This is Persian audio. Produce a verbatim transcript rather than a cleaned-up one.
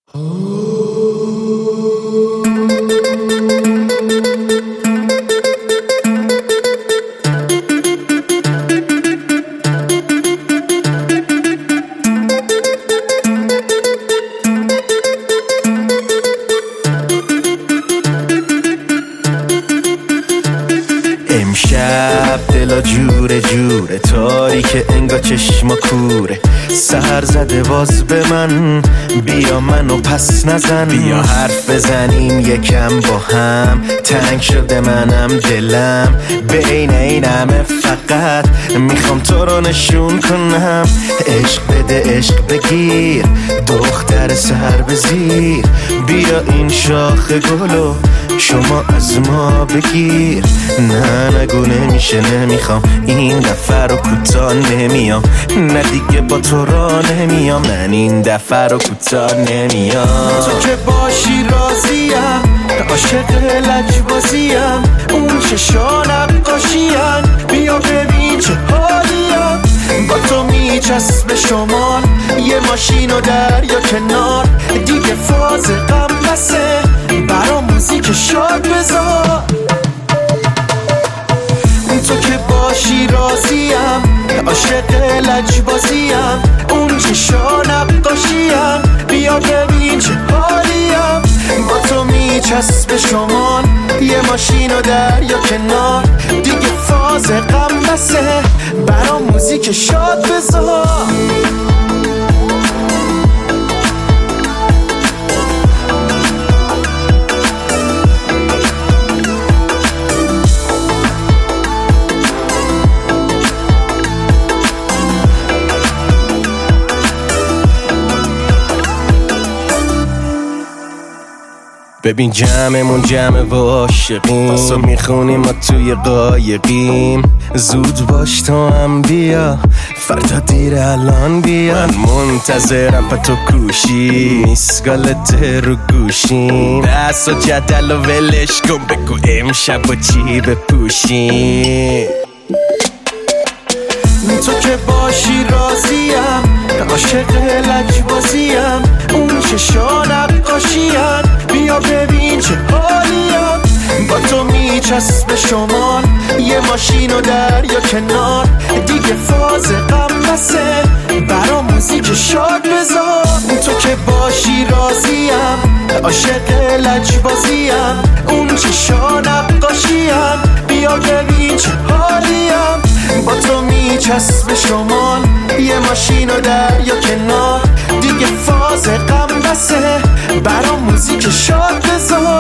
امشب دلا جوره جوره تاریک انگا چشما کوره سهر زده باز به من بیا منو پس نزن بیا حرف بزنیم یکم با هم تنگ شده منم دلم بین این همه فقط میخوام تو رو نشون کنم عشق بده عشق بگیر دختر سر بزیر بیا این شاخ گلو شما از ما بگیر نه نگو نمیشه نمیخوام این دفعه رو کوتاه نمیام نه دیگه با تو را نمیام من این دفعه رو کوتاه نمیام تو که باشی راضیم عاشق لجبازیم اون چشان نقاشیم بیا ببین چه حالیم با تو میچسب شمال یه ماشین و دریا کنار دیگه فاز غم بسه برا موزیک شاد بذار تو که باشی راضیم عاشق لجبازیم اون چشان نقاشیم بیا ببین چه حالیم با تو میچسب شمال یه ماشین و دریا کنار دیگه فاز غم بسه برا موزیک شاد بذار ببین جمعمون جمع و عاشقیم پسا میخونیم ما توی قایقیم زود باش تو هم بیا فردا دیر الان بیا من منتظرم پا تو کوشی میسگالت رو گوشیم دست و جدل و ولش کن بگو امشب با چی بپوشیم تو که باشی راضیم عاشق لجبازیم اون چشان نقاشیم بیا ببین چه حالیم با تو میچسب شمال یه ماشین و دریا کنار دیگه فاز غم بسه برا موزیک شاد بذار تو که باشی راضیم عاشق لجبازیم اون چشان نقاشیم بیا ببین چه حالیم با تو میچسب شمال یه ماشین و دریا کنار دیگه فاز غم بسه برا موزیک شاد بذار